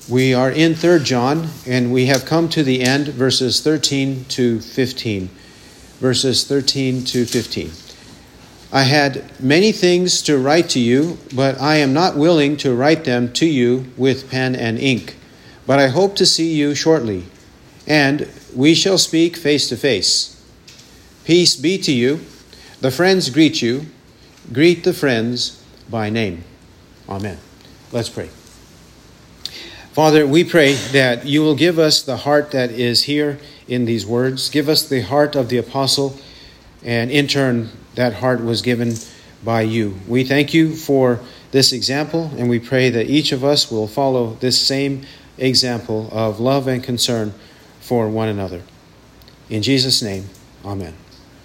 We are in 3 John, and we have come to the end, verses 13 to 15. Verses 13 to 15. I had many things to write to you, but I am not willing to write them to you with pen and ink. But I hope to see you shortly, and we shall speak face to face. Peace be to you. The friends greet you. Greet the friends by name. Amen. Let's pray. Father, we pray that you will give us the heart that is here in these words. Give us the heart of the apostle, and in turn, that heart was given by you. We thank you for this example, and we pray that each of us will follow this same example of love and concern for one another. In Jesus' name, amen.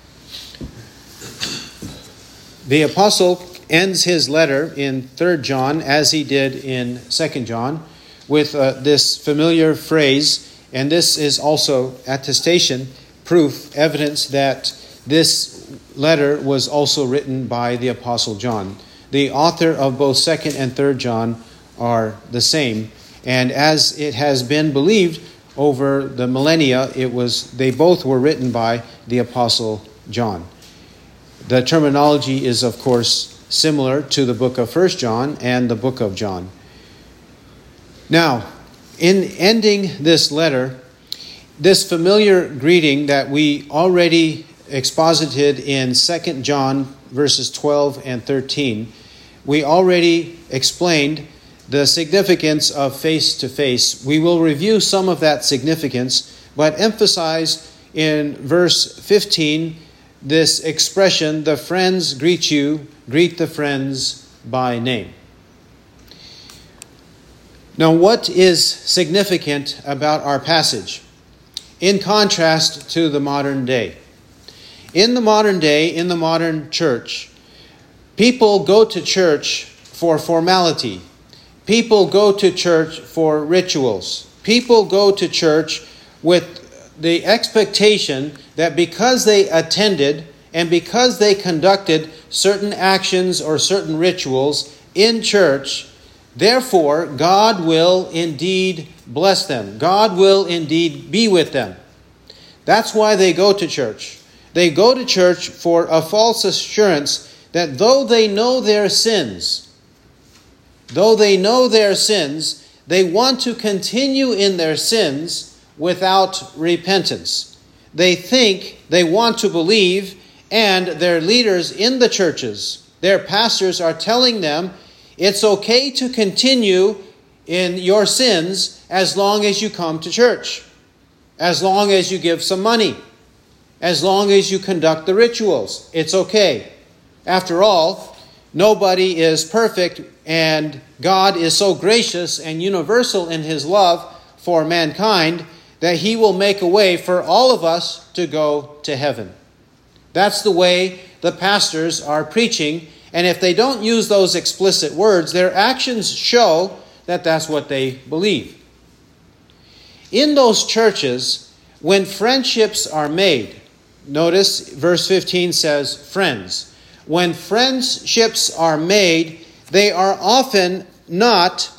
The apostle ends his letter in 3 John, as he did in 2 John, with this familiar phrase, and this is also attestation, proof, evidence that this letter was also written by the Apostle John. The author of both 2nd and 3rd John are the same, and as it has been believed over the millennia, they both were written by the Apostle John. The terminology is, of course, similar to the book of 1 John and the book of John. Now, in ending this letter, this familiar greeting that we already exposited in 2 John verses 12 and 13, we already explained the significance of face-to-face. We will review some of that significance, but emphasize in verse 15 this expression, the friends greet you, greet the friends by name. Now, what is significant about our passage in contrast to the modern day? In the modern day, in the modern church, people go to church for formality. People go to church for rituals. People go to church with the expectation that because they attended and because they conducted certain actions or certain rituals in church, therefore, God will indeed bless them. God will indeed be with them. That's why they go to church. They go to church for a false assurance that though they know their sins, they want to continue in their sins without repentance. They think, they want to believe, and their leaders in the churches, their pastors are telling them, it's okay to continue in your sins as long as you come to church, as long as you give some money, as long as you conduct the rituals. It's okay. After all, nobody is perfect, and God is so gracious and universal in his love for mankind that he will make a way for all of us to go to heaven. That's the way the pastors are preaching. And if they don't use those explicit words, their actions show that that's what they believe. In those churches, when friendships are made, notice verse 15 says friends. When friendships are made, they are often not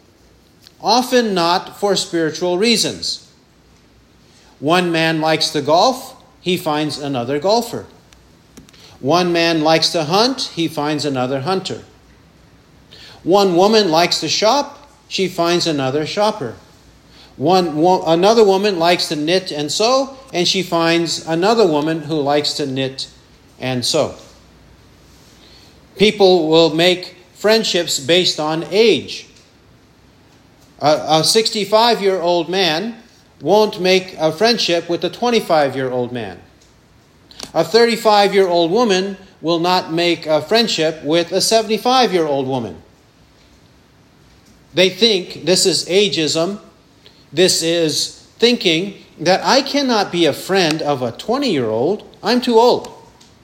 for spiritual reasons. One man likes to golf, he finds another golfer. One man likes to hunt, he finds another hunter. One woman likes to shop, she finds another shopper. Another woman likes to knit and sew, and she finds another woman who likes to knit and sew. People will make friendships based on age. A 65-year-old man won't make a friendship with a 25-year-old man. A 35-year-old woman will not make a friendship with a 75-year-old woman. They think this is ageism. This is thinking that I cannot be a friend of a 20-year-old. I'm too old.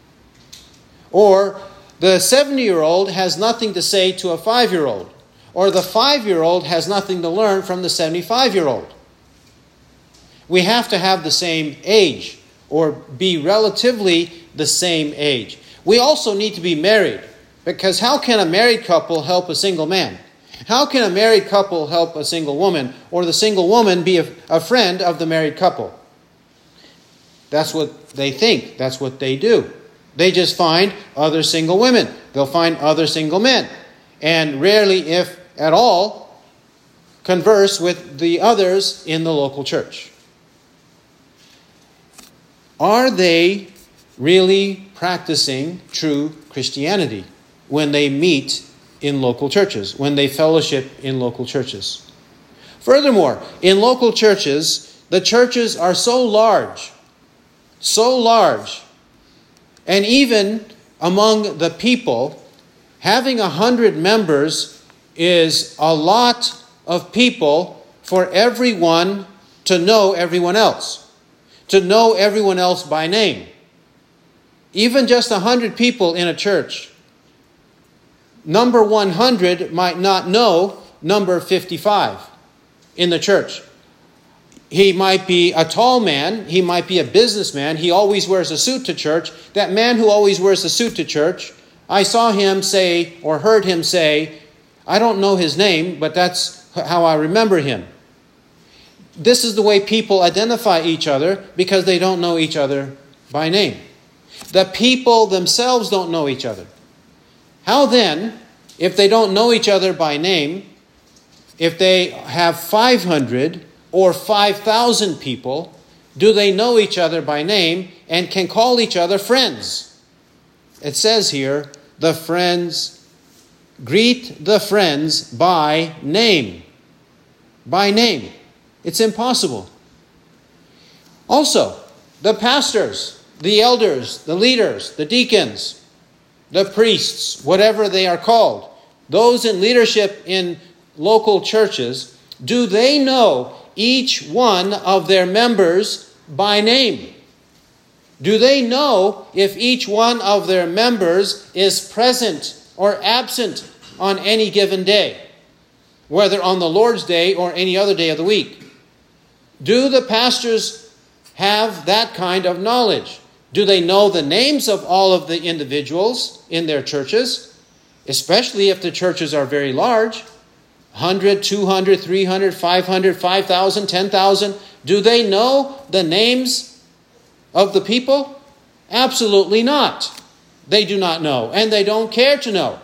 Or the 70-year-old has nothing to say to a 5-year-old. Or the 5-year-old has nothing to learn from the 75-year-old. We have to have the same age, or be relatively the same age. We also need to be married, because how can a married couple help a single man? How can a married couple help a single woman, or the single woman be a friend of the married couple? That's what they think. That's what they do. They just find other single women. They'll find other single men. And rarely, if at all, converse with the others in the local church. Are they really practicing true Christianity when they meet in local churches, when they fellowship in local churches? Furthermore, in local churches, the churches are so large, and even among the people, having 100 members is a lot of people for everyone to know everyone else, to know everyone else by name. Even just 100 people in a church, number 100 might not know number 55 in the church. He might be a tall man. He might be a businessman. He always wears a suit to church. That man who always wears a suit to church, I saw him say, or heard him say, I don't know his name, but that's how I remember him. This is the way people identify each other because they don't know each other by name. The people themselves don't know each other. How then, if they don't know each other by name, if they have 500 or 5,000 people, do they know each other by name and can call each other friends? It says here, the friends, greet the friends by name. By name. It's impossible. Also, the pastors, the elders, the leaders, the deacons, the priests, whatever they are called, those in leadership in local churches, do they know each one of their members by name? Do they know if each one of their members is present or absent on any given day, whether on the Lord's Day or any other day of the week? Do the pastors have that kind of knowledge? Do they know the names of all of the individuals in their churches, especially if the churches are very large? 100, 200, 300, 500, 5,000, 10,000. Do they know the names of the people? Absolutely not. They do not know, and they don't care to know.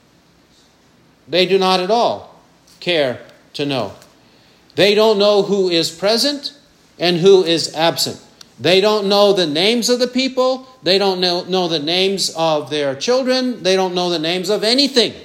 They do not at all care to know. They don't know who is present and who is absent. They don't know the names of the people. They don't know the names of their children. They don't know the names of anything.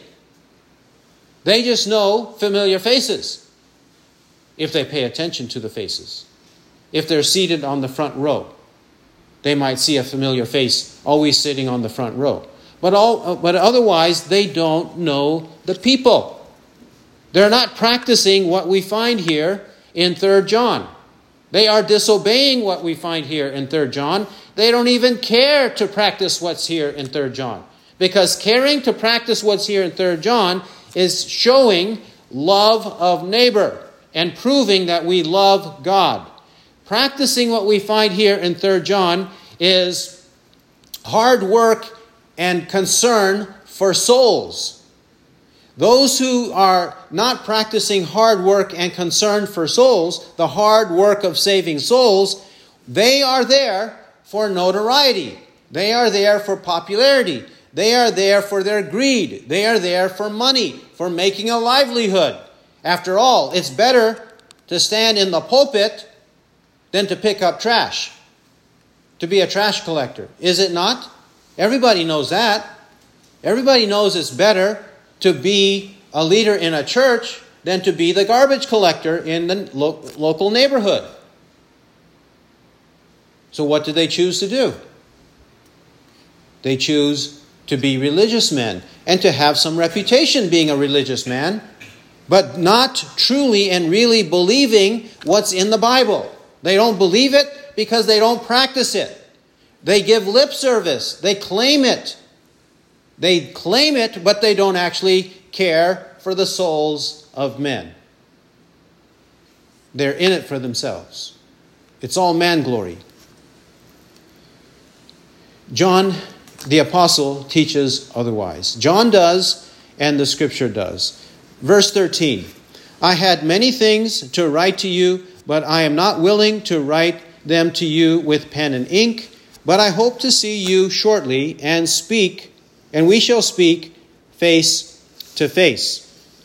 They just know familiar faces, if they pay attention to the faces. If they're seated on the front row, they might see a familiar face always sitting on the front row. But otherwise, they don't know the people. They're not practicing what we find here in 3 John. They are disobeying what we find here in 3 John. They don't even care to practice what's here in 3 John. Because caring to practice what's here in 3 John is showing love of neighbor and proving that we love God. Practicing what we find here in 3 John is hard work and concern for souls. Those who are not practicing hard work and concern for souls, the hard work of saving souls, they are there for notoriety. They are there for popularity. They are there for their greed. They are there for money, for making a livelihood. After all, it's better to stand in the pulpit than to pick up trash, to be a trash collector. Is it not? Everybody knows that. Everybody knows it's better to be a leader in a church than to be the garbage collector in the local neighborhood. So what do they choose to do? They choose to be religious men and to have some reputation being a religious man, but not truly and really believing what's in the Bible. They don't believe it because they don't practice it. They give lip service. They claim it. They claim it, but they don't actually care for the souls of men. They're in it for themselves. It's all man glory. John, the apostle, teaches otherwise. John does, and the scripture does. Verse 13. I had many things to write to you, but I am not willing to write them to you with pen and ink. But I hope to see you shortly and we shall speak face to face.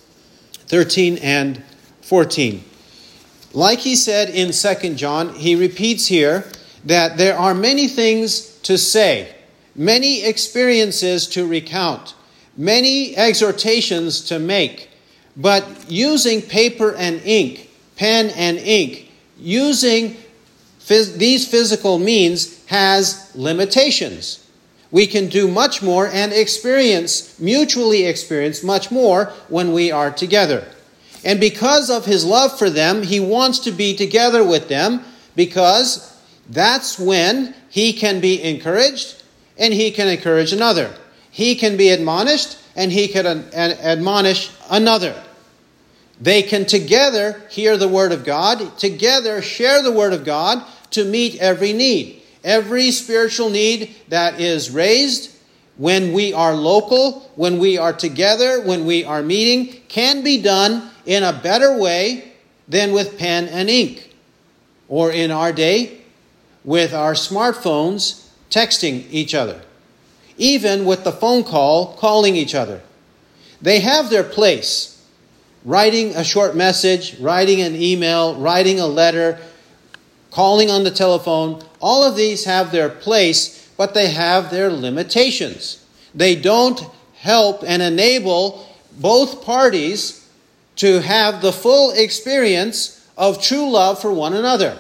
13 and 14. Like he said in 2 John, he repeats here that there are many things to say, many experiences to recount, many exhortations to make. But using paper and ink, pen and ink, using these physical means has limitations. We can do much more and mutually experience much more when we are together. And because of his love for them, he wants to be together with them, because that's when he can be encouraged and he can encourage another. He can be admonished and he can admonish another. They can together hear the word of God, together share the word of God to meet every need. Every spiritual need that is raised when we are local, when we are together, when we are meeting, can be done in a better way than with pen and ink. Or in our day, with our smartphones texting each other. Even with the phone call, calling each other. They have their place. Writing a short message, writing an email, writing a letter, calling on the telephone, all of these have their place, but they have their limitations. They don't help and enable both parties to have the full experience of true love for one another.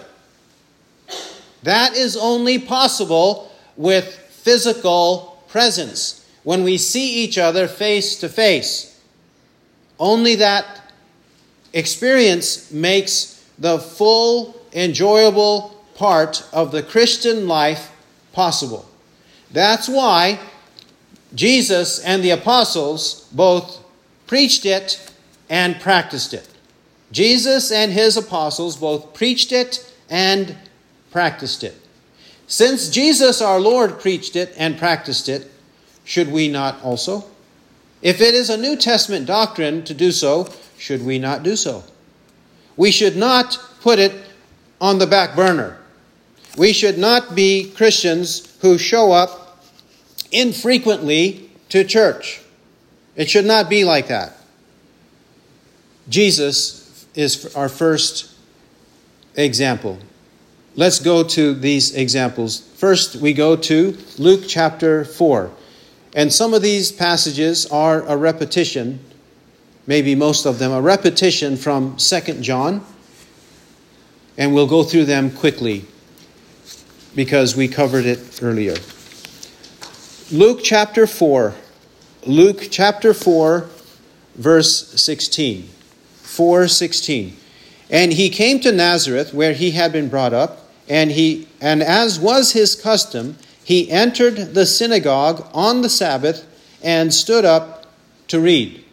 That is only possible with physical presence, when we see each other face to face. Only that experience makes the full, enjoyable part of the Christian life possible. That's why Jesus and the apostles both preached it and practiced it. Jesus and his apostles both preached it and practiced it. Since Jesus our Lord preached it and practiced it, should we not also? If it is a New Testament doctrine to do so, should we not do so? We should not put it on the back burner. We should not be Christians who show up infrequently to church. It should not be like that. Jesus is our first example. Let's go to these examples. First, we go to Luke chapter 4. And some of these passages are a repetition, maybe most of them, a repetition from 2 John. And we'll go through them quickly because we covered it earlier. Luke chapter 4. Luke chapter 4, verse 16. 4:16. And he came to Nazareth, where he had been brought up, and as was his custom, he entered the synagogue on the Sabbath and stood up to read.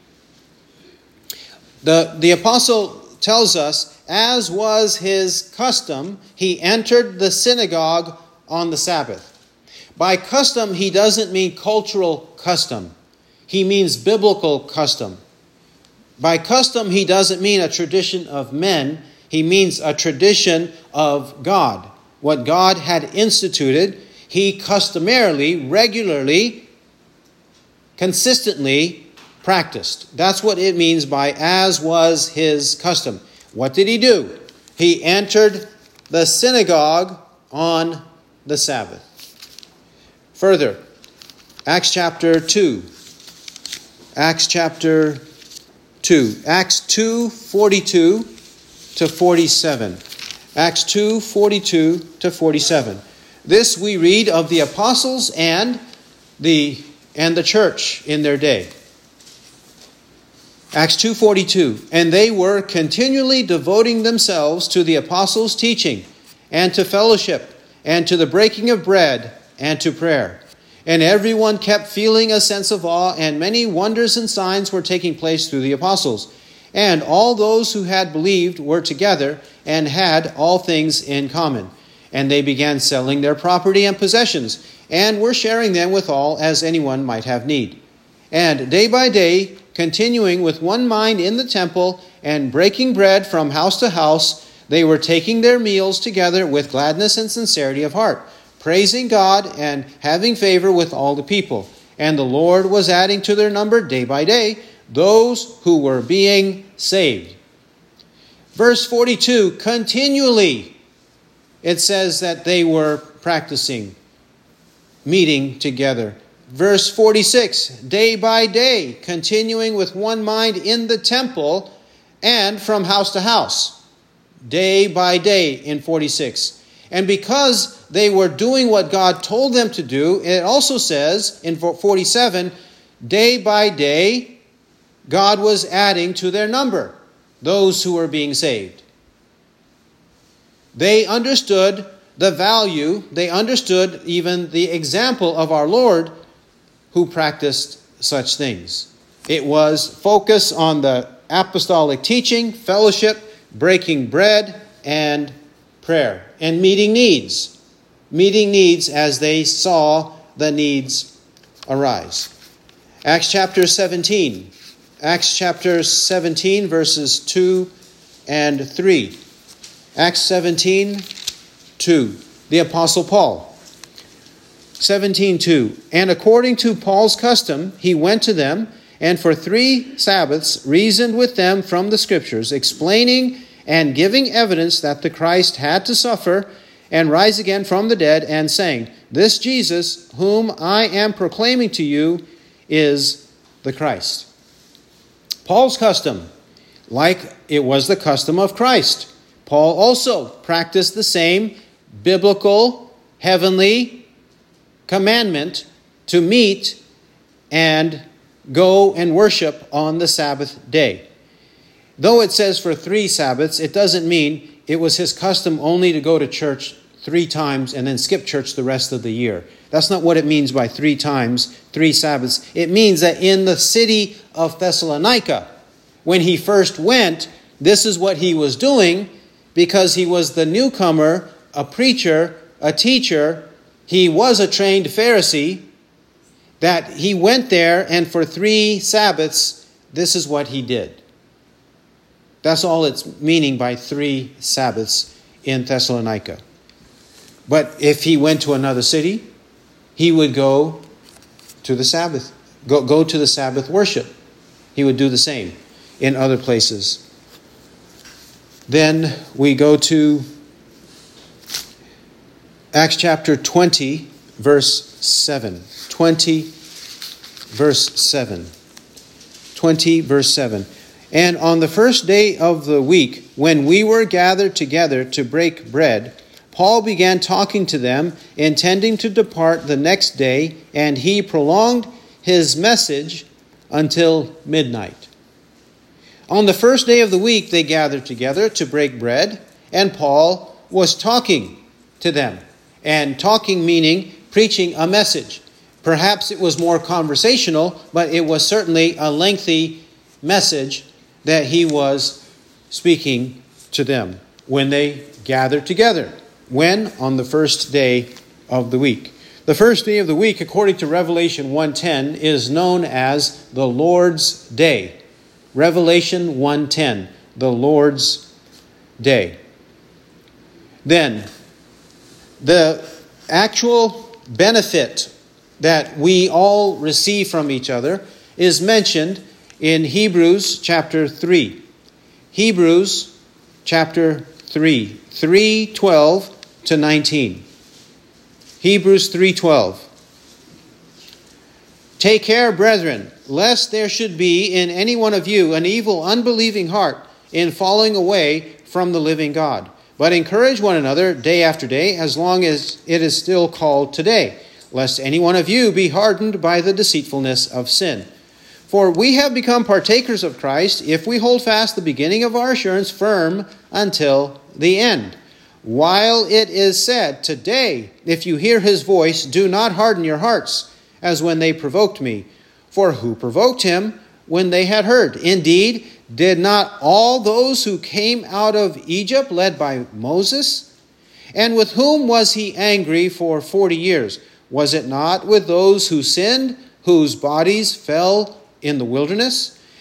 The apostle tells us, as was his custom, he entered the synagogue on the Sabbath. By custom, he doesn't mean cultural custom. He means biblical custom. By custom, he doesn't mean a tradition of men. He means a tradition of God. What God had instituted, he customarily, regularly, consistently practiced. That's what it means by as was his custom. What did he do? He entered the synagogue on the Sabbath. Further, Acts chapter 2. Acts chapter 2. Acts 2:42 to 47. Acts 2:42 to 47. This we read of the apostles and the church in their day. Acts 2:42. And they were continually devoting themselves to the apostles' teaching, and to fellowship, and to the breaking of bread, and to prayer. And everyone kept feeling a sense of awe, and many wonders and signs were taking place through the apostles. And all those who had believed were together and had all things in common. And they began selling their property and possessions, and were sharing them with all as anyone might have need. And day by day continuing with one mind in the temple and breaking bread from house to house, they were taking their meals together with gladness and sincerity of heart, praising God and having favor with all the people. And the Lord was adding to their number day by day those who were being saved. Verse 42, continually, it says that they were practicing, meeting together. Verse 46, day by day, continuing with one mind in the temple and from house to house. Day by day in 46. And because they were doing what God told them to do, it also says in 47, day by day, God was adding to their number those who were being saved. They understood the value, they understood even the example of our Lord who practiced such things. It was focus on the apostolic teaching, fellowship, breaking bread, and prayer, and meeting needs. Meeting needs as they saw the needs arise. Acts chapter 17. Acts chapter 17, verses 2 and 3. Acts 17, 2. The Apostle Paul. 17:2. And according to Paul's custom, he went to them, and for 3 Sabbaths reasoned with them from the Scriptures, explaining and giving evidence that the Christ had to suffer and rise again from the dead, and saying, this Jesus, whom I am proclaiming to you, is the Christ. Paul's custom, like it was the custom of Christ. Paul also practiced the same biblical, heavenly commandment to meet and go and worship on the Sabbath day. Though it says for 3 Sabbaths, it doesn't mean it was his custom only to go to church 3 times and then skip church the rest of the year. That's not what it means by 3 times, 3 Sabbaths. It means that in the city of Thessalonica, when he first went, this is what he was doing because he was the newcomer, a preacher, a teacher. He was a trained Pharisee, that he went there and for 3 Sabbaths, this is what he did. That's all it's meaning by 3 Sabbaths in Thessalonica. But if he went to another city, he would go to the Sabbath, go to the Sabbath worship. He would do the same in other places. Then we go to Acts chapter 20, verse 7. 20, verse 7. 20, verse 7. And on the first day of the week, when we were gathered together to break bread, Paul began talking to them, intending to depart the next day, and he prolonged his message until midnight. On the first day of the week, they gathered together to break bread, and Paul was talking to them. And talking meaning preaching a message. Perhaps it was more conversational, but it was certainly a lengthy message that he was speaking to them when they gathered together. When? On the first day of the week. The first day of the week, according to Revelation 1:10, is known as the Lord's Day. Revelation 1:10, the Lord's Day. Then, the actual benefit that we all receive from each other is mentioned in Hebrews chapter 3. Hebrews chapter 3, 3:12 to 19. Hebrews 3:12. Take care, brethren, lest there should be in any one of you an evil, unbelieving heart in falling away from the living God. But encourage one another day after day, as long as it is still called today, lest any one of you be hardened by the deceitfulness of sin. For we have become partakers of Christ if we hold fast the beginning of our assurance firm until the end. While it is said, today, if you hear his voice, do not harden your hearts, as when they provoked me. For who provoked him when they had heard? Indeed, did not all those who came out of Egypt led by Moses? And with whom was he angry for 40 years? Was it not with those who sinned, whose bodies fell in the wilderness?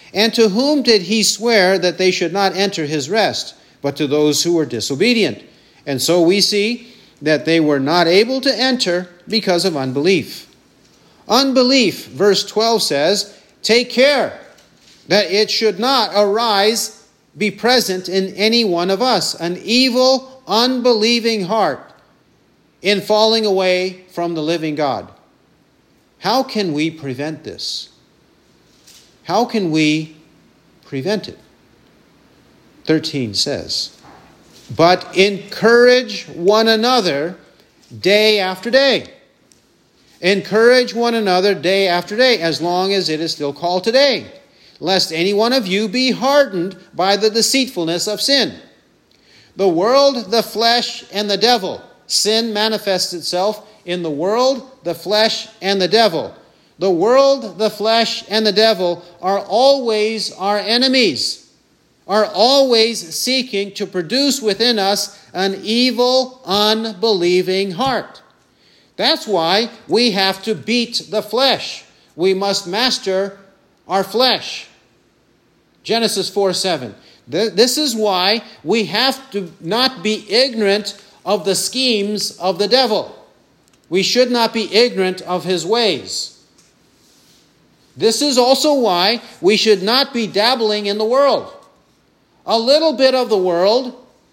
And to whom did he swear that they should not enter his rest, but to those who were disobedient? And so we see that they were not able to enter because of unbelief. Unbelief, verse 12 says, take care that it should not arise, be present in any one of us, an evil, unbelieving heart in falling away from the living God. How can we prevent this? How can we prevent it? 13 says, but encourage one another day after day. Encourage one another day after day, as long as it is still called today, lest any one of you be hardened by the deceitfulness of sin. The world, the flesh, and the devil. Sin manifests itself in the world, the flesh, and the devil. The world, the flesh, and the devil are always our enemies, are always seeking to produce within us an evil, unbelieving heart. That's why we have to beat the flesh. We must master our flesh. Genesis 4:7. This is why we have to not be ignorant of the schemes of the devil. We should not be ignorant of his ways. This is also why we should not be dabbling in the world. A little bit of the world,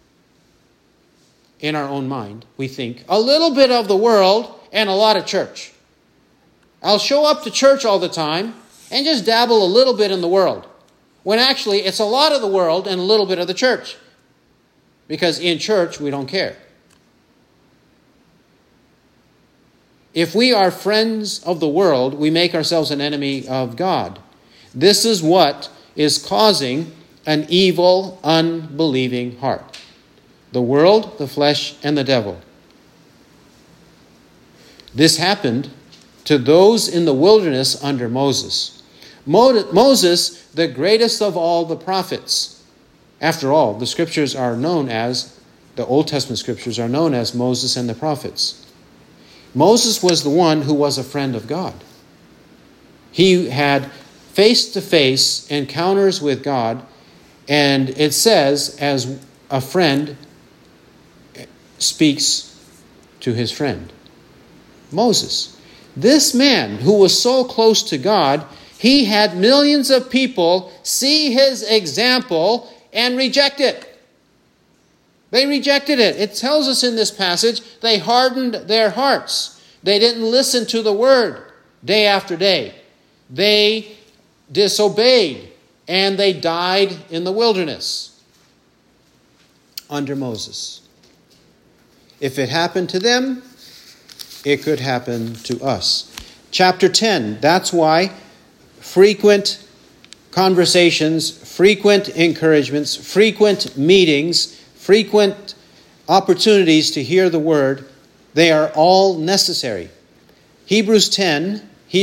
in our own mind, we think, a little bit of the world and a lot of church. I'll show up to church all the time and just dabble a little bit in the world, when actually it's a lot of the world and a little bit of the church. Because in church, we don't care. If we are friends of the world, we make ourselves an enemy of God. This is what is causing an evil, unbelieving heart. The world, the flesh, and the devil. This happened to those in the wilderness under Moses. Moses, the greatest of all the prophets. After all, the scriptures are known as, the Old Testament scriptures are known as Moses and the prophets. Moses was the one who was a friend of God. He had face-to-face encounters with God, and it says, as a friend speaks to his friend. Moses. This man who was so close to God, he had millions of people see his example and reject it. They rejected it. It tells us in this passage, they hardened their hearts. They didn't listen to the word day after day. They disobeyed, and they died in the wilderness under Moses. If it happened to them, it could happen to us. Chapter 10, that's why frequent conversations, frequent encouragements, frequent meetings, frequent opportunities to hear the word, they are all necessary. Hebrews 10,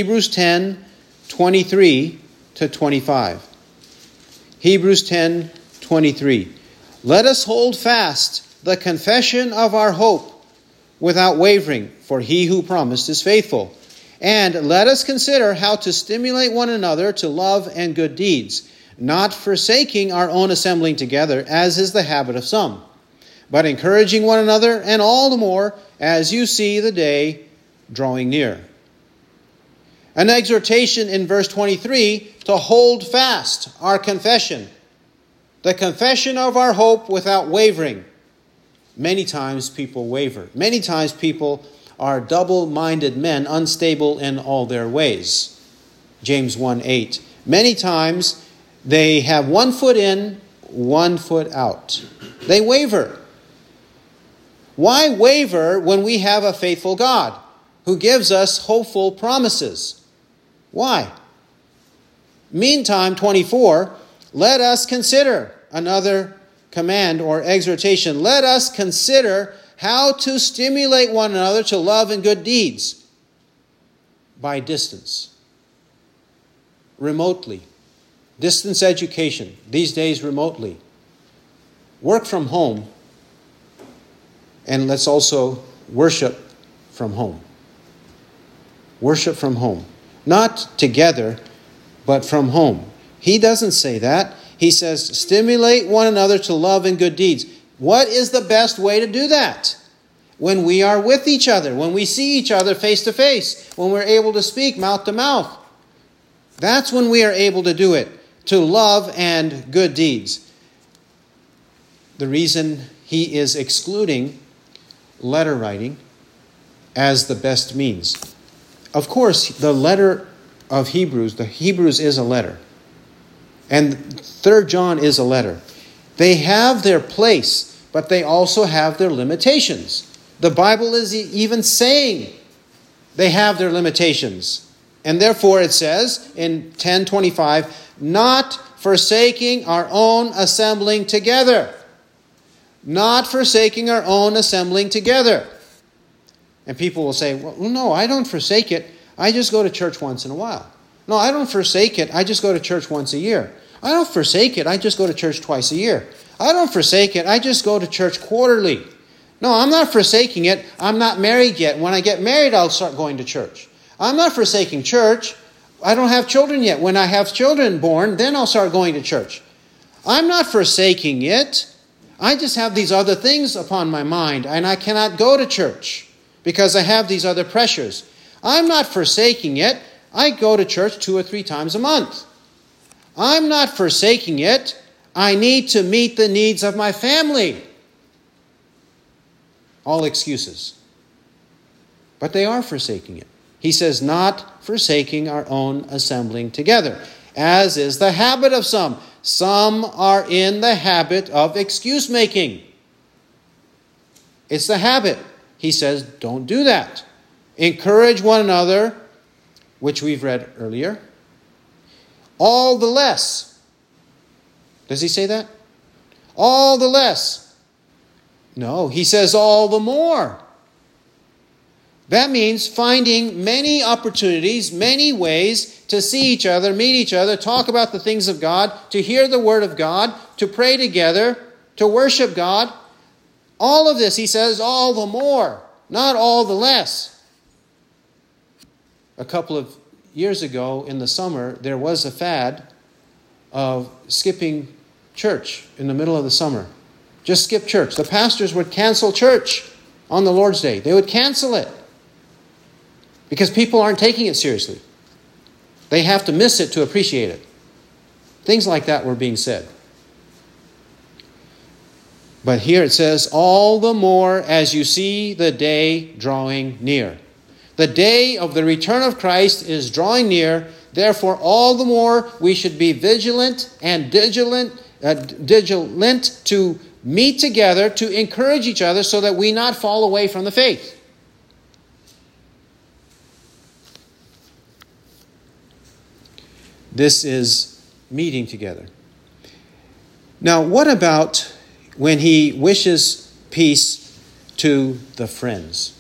23 to 25. Hebrews 10, 23. Let us hold fast the confession of our hope without wavering, for he who promised is faithful. And let us consider how to stimulate one another to love and good deeds, not forsaking our own assembling together, as is the habit of some, but encouraging one another, and all the more as you see the day drawing near. An exhortation in verse 23 to hold fast our confession, the confession of our hope without wavering. Many times people waver. Many times people are double-minded men, unstable in all their ways. James 1:8. Many times they have 1 foot in, 1 foot out. They waver. Why waver when we have a faithful God who gives us hopeful promises? Why? Meantime, 24, let us consider another command or exhortation. Let us consider how to stimulate one another to love and good deeds by distance, remotely. Distance education, these days remotely. Work from home, and let's also worship from home. Worship from home. Not together, but from home. He doesn't say that. He says, stimulate one another to love and good deeds. What is the best way to do that? When we are with each other, when we see each other face to face, when we're able to speak mouth to mouth. That's when we are able to do it, to love and good deeds. The reason he is excluding letter writing as the best means. Of course, the letter of Hebrews, the Hebrews is a letter. And 3 John is a letter. They have their place, but they also have their limitations. The Bible is even saying they have their limitations. And therefore it says in 10:25, not forsaking our own assembling together. Not forsaking our own assembling together. And people will say, well, no, I don't forsake it. I just go to church once in a while. No, I don't forsake it. I just go to church once a year. I don't forsake it. I just go to church twice a year. I don't forsake it. I just go to church quarterly. No, I'm not forsaking it. I'm not married yet. When I get married, I'll start going to church. I'm not forsaking church. I don't have children yet. When I have children born, then I'll start going to church. I'm not forsaking it. I just have these other things upon my mind, and I cannot go to church because I have these other pressures. I'm not forsaking it. I go to church 2 or 3 times a month. I'm not forsaking it. I need to meet the needs of my family. All excuses. But they are forsaking it. He says, not forsaking our own assembling together, as is the habit of some. Some are in the habit of excuse making. It's the habit. He says, don't do that. Encourage one another, which we've read earlier. All the less. Does he say that? All the less. No, he says all the more. That means finding many opportunities, many ways to see each other, meet each other, talk about the things of God, to hear the word of God, to pray together, to worship God. All of this, he says, all the more, not all the less. A couple of years ago in the summer, there was a fad of skipping church in the middle of the summer. Just skip church. The pastors would cancel church on the Lord's Day. They would cancel it because people aren't taking it seriously. They have to miss it to appreciate it. Things like that were being said. But here it says, all the more as you see the day drawing near. The day of the return of Christ is drawing near. Therefore, all the more we should be vigilant to meet together, to encourage each other so that we not fall away from the faith. This is meeting together. Now, what about when he wishes peace to the friends?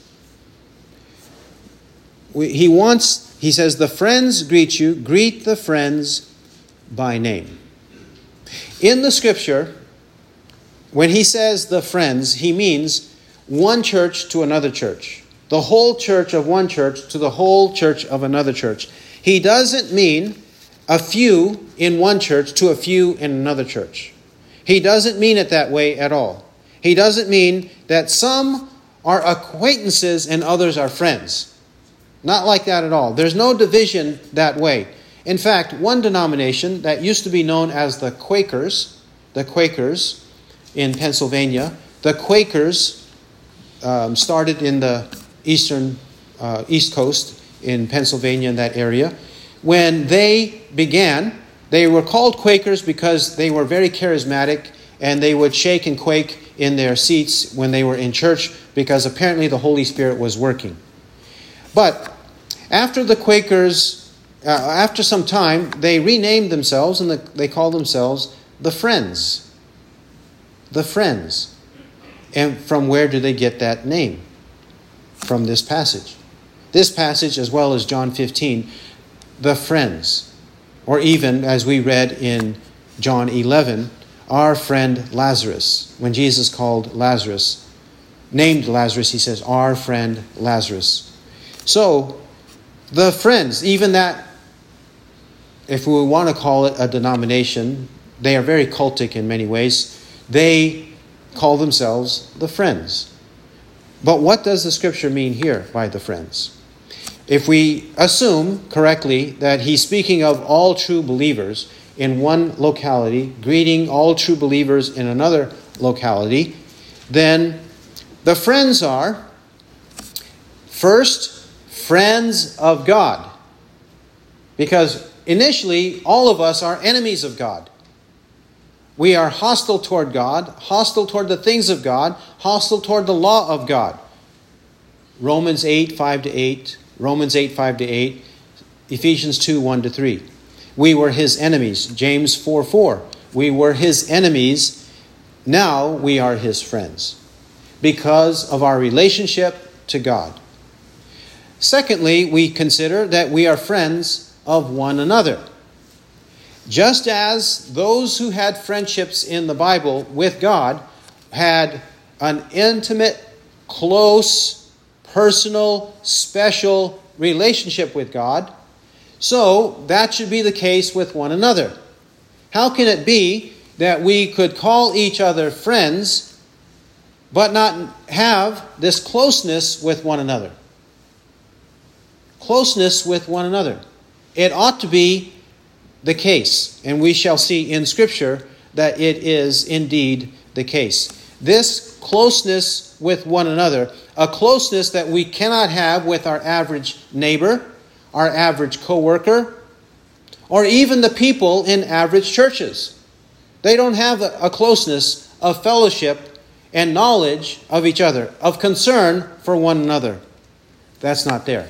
He says, the friends greet you. Greet the friends by name. In the scripture, when he says the friends, he means one church to another church. The whole church of one church to the whole church of another church. He doesn't mean a few in one church to a few in another church. He doesn't mean it that way at all. He doesn't mean that some are acquaintances and others are friends. Not like that at all. There's no division that way. In fact, one denomination that used to be known as the Quakers in Pennsylvania, the Quakers started in the East Coast in Pennsylvania, in that area. When they began, they were called Quakers because they were very charismatic and they would shake and quake in their seats when they were in church because apparently the Holy Spirit was working. But after the Quakers, after some time, they renamed themselves and they called themselves the Friends. The Friends. And from where do they get that name? From this passage. This passage, as well as John 15, the friends. Or even, as we read in John 11, our friend Lazarus. When Jesus called Lazarus, named Lazarus, he says, our friend Lazarus. So, the friends, even that if we want to call it a denomination, they are very cultic in many ways. They call themselves the Friends. But what does the scripture mean here by the Friends? If we assume correctly that he's speaking of all true believers in one locality, greeting all true believers in another locality, then the friends are, first, friends of God. Because initially, all of us are enemies of God. We are hostile toward God, hostile toward the things of God, hostile toward the law of God. Romans 8, 5-8, Romans 8, 5-8, Ephesians 2, 1-3. We were his enemies. James 4, 4. We were his enemies. Now we are his friends because of our relationship to God. Secondly, we consider that we are friends of one another. Just as those who had friendships in the Bible with God had an intimate, close, personal, special relationship with God, so that should be the case with one another. How can it be that we could call each other friends but not have this closeness with one another? Closeness with one another. It ought to be the case, and we shall see in Scripture that it is indeed the case. This closeness with one another, a closeness that we cannot have with our average neighbor, our average co-worker, or even the people in average churches. They don't have a closeness of fellowship and knowledge of each other, of concern for one another. That's not there.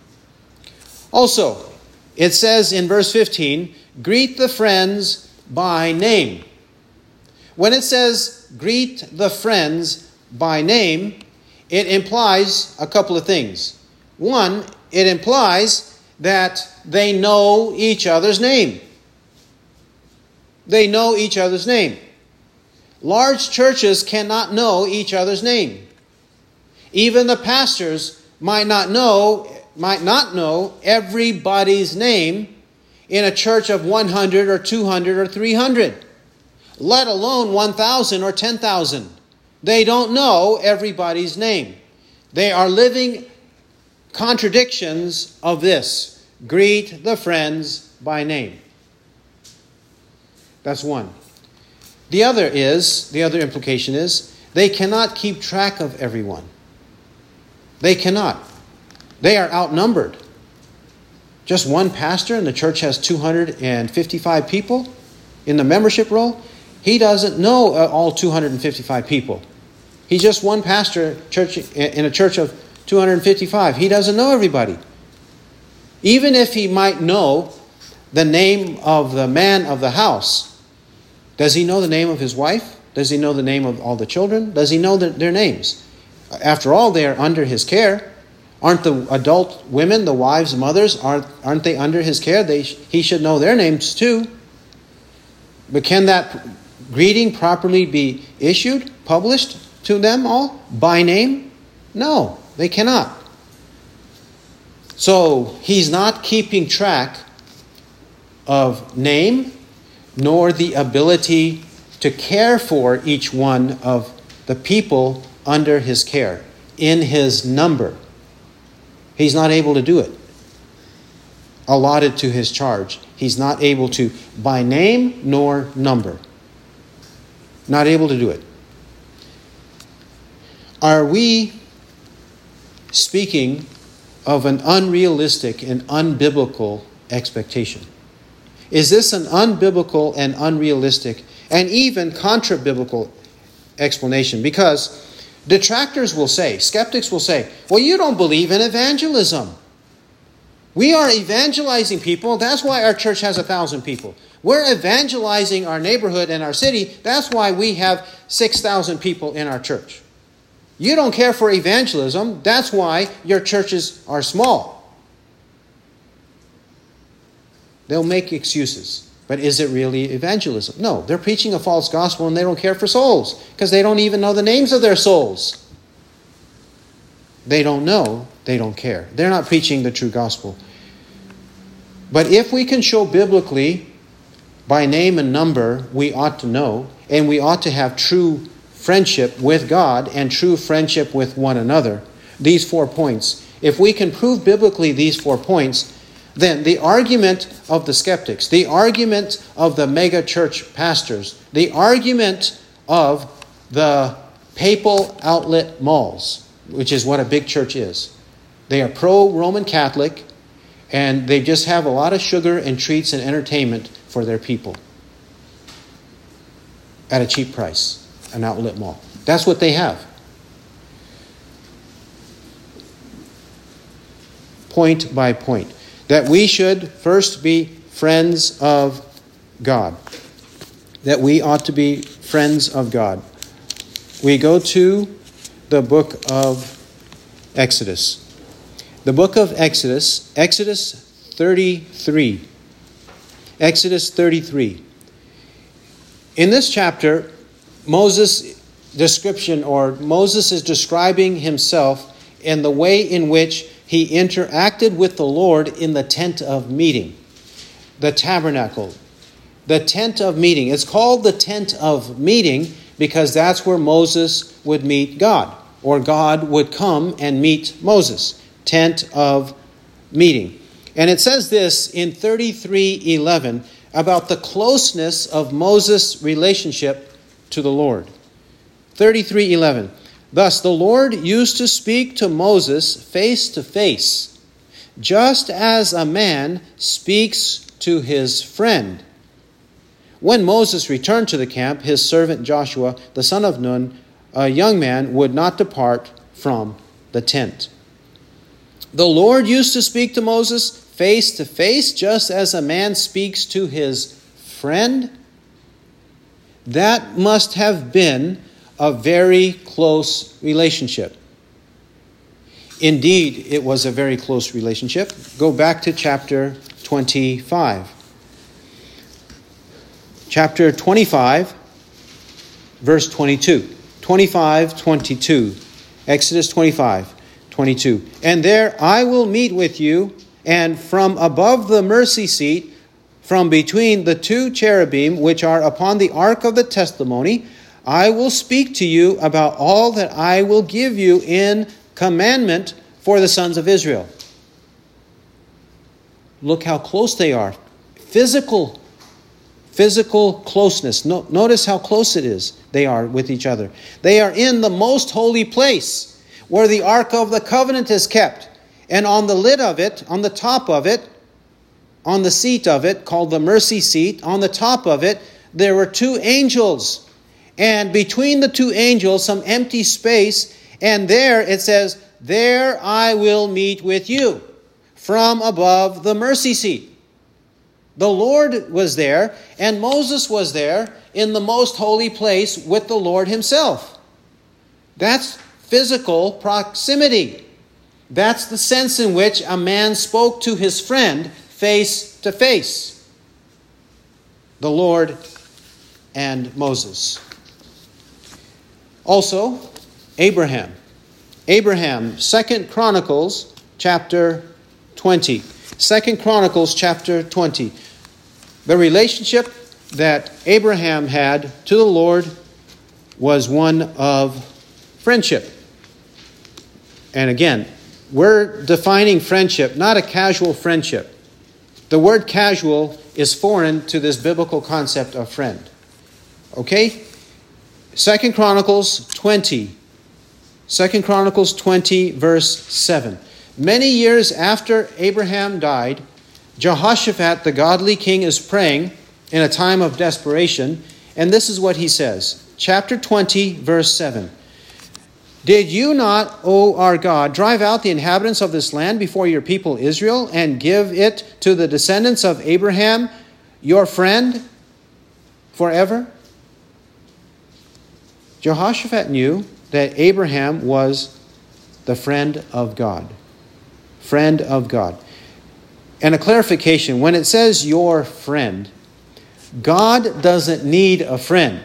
Also, it says in verse 15, greet the friends by name. When it says greet the friends by name, it implies a couple of things. One, it implies that they know each other's name. They know each other's name. Large churches cannot know each other's name. Even the pastors might not know everybody's name in a church of 100 or 200 or 300, let alone 1,000 or 10,000. They don't know everybody's name. They are living contradictions of this. Greet the friends by name. That's one. The other implication is, they cannot keep track of everyone. They cannot. They are outnumbered. Just one pastor and the church has 255 people in the membership roll. He doesn't know all 255 people. He's just one pastor in a church of 255. He doesn't know everybody. Even if he might know the name of the man of the house, does he know the name of his wife? Does he know the name of all the children? Does he know their names? After all, they are under his care. Aren't the adult women, the wives, mothers, aren't they under his care? He should know their names too. But can that greeting properly be issued, published to them all by name? No, they cannot. So he's not keeping track of name, nor the ability to care for each one of the people under his care, in his number. He's not able to do it. Allotted to his charge. He's not able to by name nor number. Not able to do it. Are we speaking of an unrealistic and unbiblical expectation? Is this an unbiblical and unrealistic and even contra-biblical explanation? Because detractors will say, skeptics will say, well, you don't believe in evangelism. We are evangelizing people. That's why our church has 1,000 people. We're evangelizing our neighborhood and our city. That's why we have 6,000 people in our church. You don't care for evangelism. That's why your churches are small. They'll make excuses. But is it really evangelism? No, they're preaching a false gospel and they don't care for souls because they don't even know the names of their souls. They don't know, they don't care. They're not preaching the true gospel. But if we can show biblically, by name and number, we ought to know, and we ought to have true friendship with God and true friendship with one another. These 4 points. If we can prove biblically these 4 points, then the argument of the skeptics, the argument of the mega church pastors, the argument of the papal outlet malls, which is what a big church is. They are pro-Roman Catholic, and they just have a lot of sugar and treats and entertainment for their people at a cheap price, an outlet mall. That's what they have. Point by point. That we should first be friends of God. That we ought to be friends of God. We go to the book of Exodus. The book of Exodus, Exodus 33. Exodus 33. In this chapter, Moses is describing himself and the way in which he interacted with the Lord in the tent of meeting, the tabernacle, the tent of meeting. It's called the tent of meeting because that's where Moses would meet God, or God would come and meet Moses. Tent of meeting. And it says this in 33:11 about the closeness of Moses' relationship to the Lord. 33:11. Thus the Lord used to speak to Moses face to face, just as a man speaks to his friend. When Moses returned to the camp, his servant Joshua, the son of Nun, a young man, would not depart from the tent. The Lord used to speak to Moses face to face, just as a man speaks to his friend. That must have been a very close relationship. Indeed, it was a very close relationship. Go back to chapter 25. Chapter 25, verse 22. 25:22. Exodus 25:22. And there I will meet with you, and from above the mercy seat, from between the 2 cherubim which are upon the ark of the testimony, I will speak to you about all that I will give you in commandment for the sons of Israel. Look how close they are. Physical closeness. Notice how close they are with each other. They are in the most holy place where the Ark of the Covenant is kept. And on the lid of it, on the top of it, on the seat of it, called the mercy seat, on the top of it, there were 2 angels. And between the 2 angels, some empty space. And there it says, there I will meet with you from above the mercy seat. The Lord was there, and Moses was there in the most holy place with the Lord himself. That's physical proximity. That's the sense in which a man spoke to his friend face to face. The Lord and Moses. Also, Abraham. Abraham, 2 Chronicles chapter 20. 2 Chronicles chapter 20. The relationship that Abraham had to the Lord was one of friendship. And again, we're defining friendship, not a casual friendship. The word casual is foreign to this biblical concept of friend. Okay? 2 Chronicles 20. 2 Chronicles 20, verse 7. Many years after Abraham died, Jehoshaphat, the godly king, is praying in a time of desperation. And this is what he says. Chapter 20, verse 7. Did you not, O our God, drive out the inhabitants of this land before your people Israel and give it to the descendants of Abraham, your friend, forever? Jehoshaphat knew that Abraham was the friend of God. Friend of God. And a clarification, when it says your friend, God doesn't need a friend.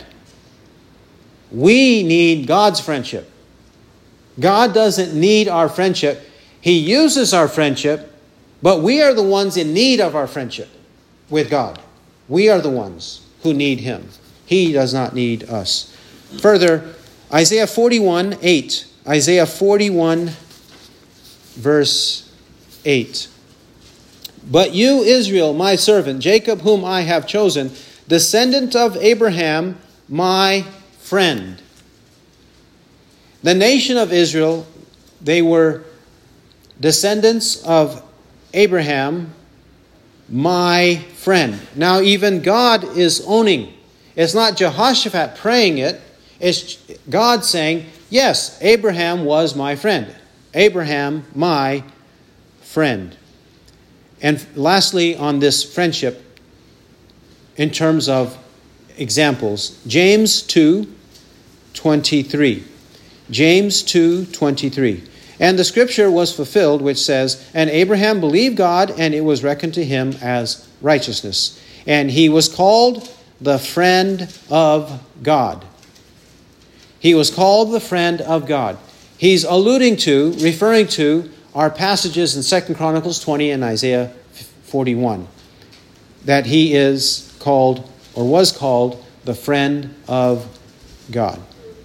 We need God's friendship. God doesn't need our friendship. He uses our friendship, But we are the ones in need of our friendship with God. We are the ones who need Him. He does not need us. Further, Isaiah 41:8. Isaiah 41, verse 8. But you, Israel, my servant, Jacob, whom I have chosen, descendant of Abraham, my friend. The nation of Israel, they were descendants of Abraham, my friend. Now even God is owning. It's not Jehoshaphat praying it. It's God saying, yes, Abraham was my friend. Abraham, my friend. And lastly, on this friendship, in terms of examples, James 2:23. James 2:23. And the scripture was fulfilled, which says, and Abraham believed God, and it was reckoned to him as righteousness. And he was called the friend of God. He was called the friend of God. He's referring to our passages in 2 Chronicles 20 and Isaiah 41. That he is called, or was called, the friend of God.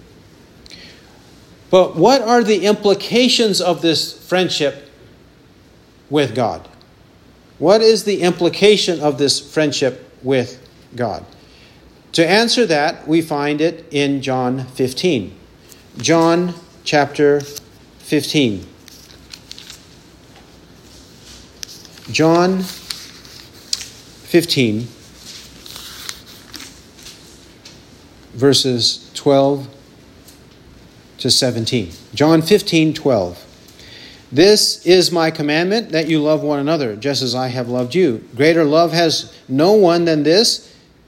But what are the implications of this friendship with God? What is the implication of this friendship with God? To answer that, we find it in John 15. John chapter 15. John 15, verses 12 to 17. John 15:12. This is my commandment, that you love one another, just as I have loved you. Greater love has no one than this,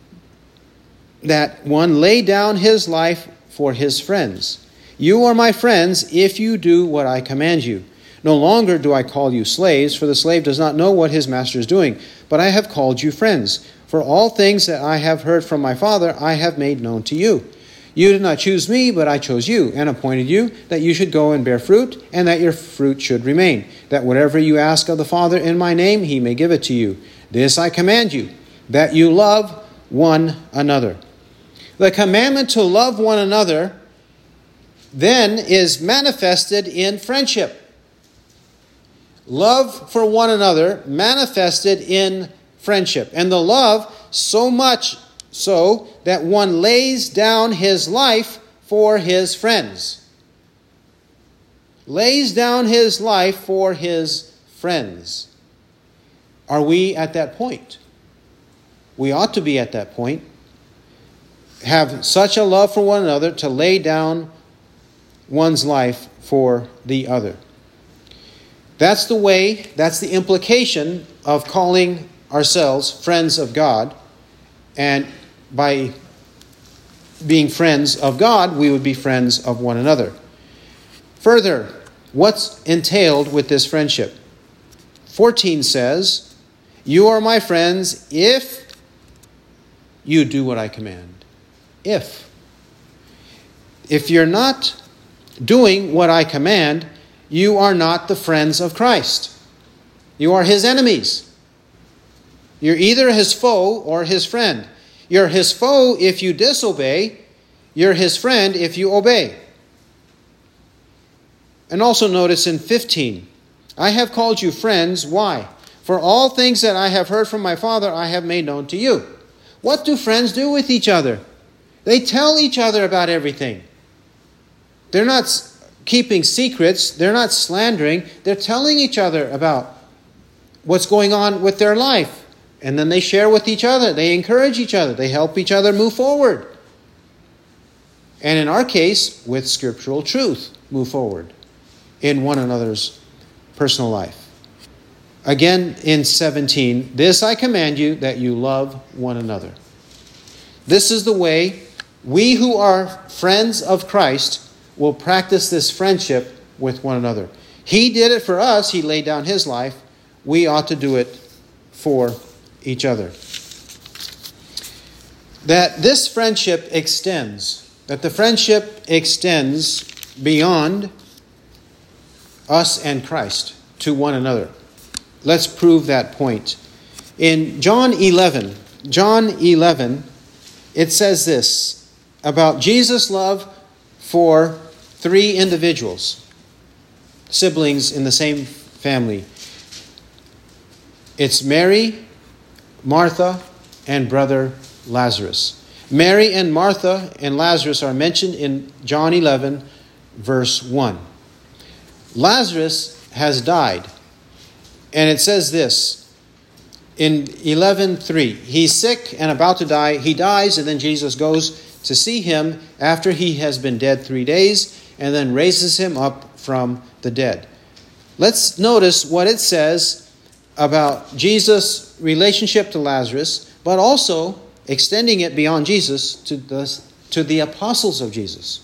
that one lay down his life for his friends. You are my friends if you do what I command you. No longer do I call you slaves, for the slave does not know what his master is doing, but I have called you friends. For all things that I have heard from my Father, I have made known to you. You did not choose me, but I chose you, and appointed you, that you should go and bear fruit, and that your fruit should remain, that whatever you ask of the Father in my name, he may give it to you. This I command you, that you love one another. The commandment to love one another then is manifested in friendship. Love for one another manifested in friendship. And the love so much so that one lays down his life for his friends. Lays down his life for his friends. Are we at that point? We ought to be at that point. Have such a love for one another to lay down one's life for the other. That's the way, that's the implication of calling ourselves friends of God. And by being friends of God, we would be friends of one another. Further, what's entailed with this friendship? 14 says, you are my friends if you do what I command. If you're not doing what I command, you are not the friends of Christ. You are his enemies. You're either his foe or his friend. You're his foe if you disobey. You're his friend if you obey. And also notice in 15, I have called you friends. Why? For all things that I have heard from my Father, I have made known to you. What do friends do with each other? They tell each other about everything. They're not keeping secrets. They're not slandering. They're telling each other about what's going on with their life. And then they share with each other. They encourage each other. They help each other move forward. And in our case, with scriptural truth, move forward in one another's personal life. Again, in 17, this I command you, that you love one another. This is the way we who are friends of Christ will practice this friendship with one another. He did it for us. He laid down his life. We ought to do it for each other. That this friendship extends. That the friendship extends beyond us and Christ to one another. let's prove that point. In John 11, it says this about Jesus' love for three individuals, siblings in the same family. It's Mary, Martha, and brother Lazarus. Mary and Martha and Lazarus are mentioned in John 11, verse 1. Lazarus has died. And it says this in 11:3. He's sick and about to die. He dies, and then Jesus goes to see him after he has been dead 3 days, and then raises him up from the dead. Let's notice what it says about Jesus' relationship to Lazarus, but also extending it beyond Jesus to the apostles of Jesus.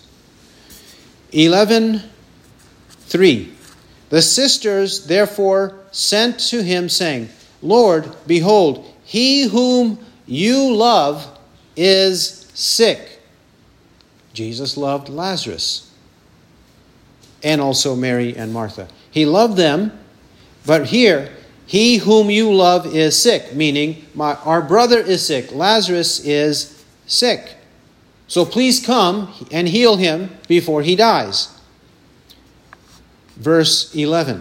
11:3. The sisters therefore sent to him, saying, Lord, behold, he whom you love is sick. Jesus loved Lazarus and also Mary and Martha. He loved them, but here, he whom you love is sick, meaning our brother is sick. Lazarus is sick. So please come and heal him before he dies. Verse 11.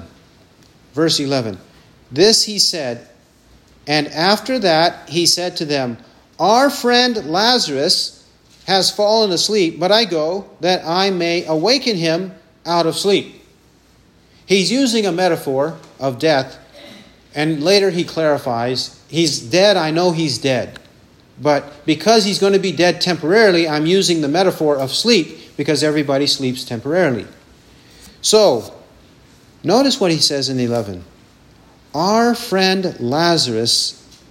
This he said, and after that he said to them, Our friend Lazarus has fallen asleep, but I go that I may awaken him out of sleep. He's using a metaphor of death, and later he clarifies, he's dead, I know he's dead. But because he's going to be dead temporarily, I'm using the metaphor of sleep because everybody sleeps temporarily. So, notice what he says in 11. Our friend Lazarus.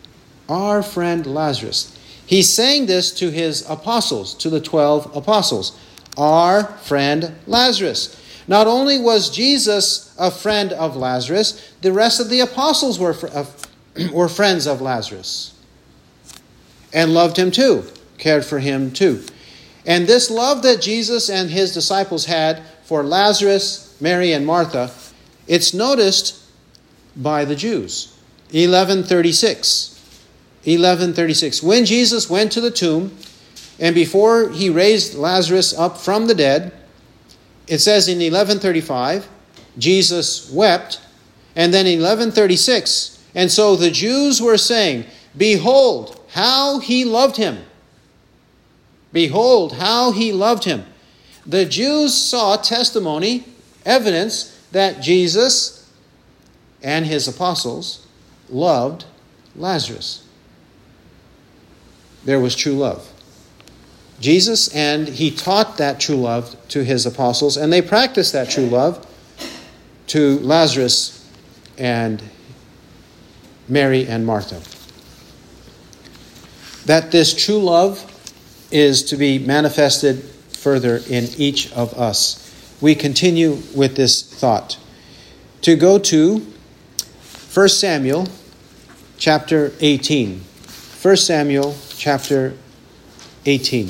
He's saying this to his apostles, to the 12 apostles. Our friend Lazarus. Not only was Jesus a friend of Lazarus, the rest of the apostles were friends of Lazarus. And loved him too, cared for him too. And this love that Jesus and his disciples had for Lazarus, Mary, and Martha, it's noticed by the Jews. 11:36. When Jesus went to the tomb, and before he raised Lazarus up from the dead, it says in 11:35, Jesus wept, and then in 11:36, and so the Jews were saying, Behold, how he loved him. Behold, how he loved him. The Jews saw testimony, evidence that Jesus and his apostles loved Lazarus. There was true love. Jesus, and he taught that true love to his apostles, and they practiced that true love to Lazarus and Mary and Martha. That this true love is to be manifested further in each of us. We continue with this thought. To go to 1 Samuel chapter 18. 1 Samuel chapter 18.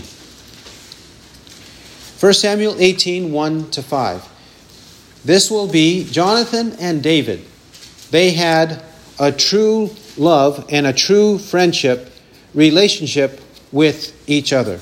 1 Samuel 18, 1-5. This will be Jonathan and David. They had a true love and a true relationship with each other.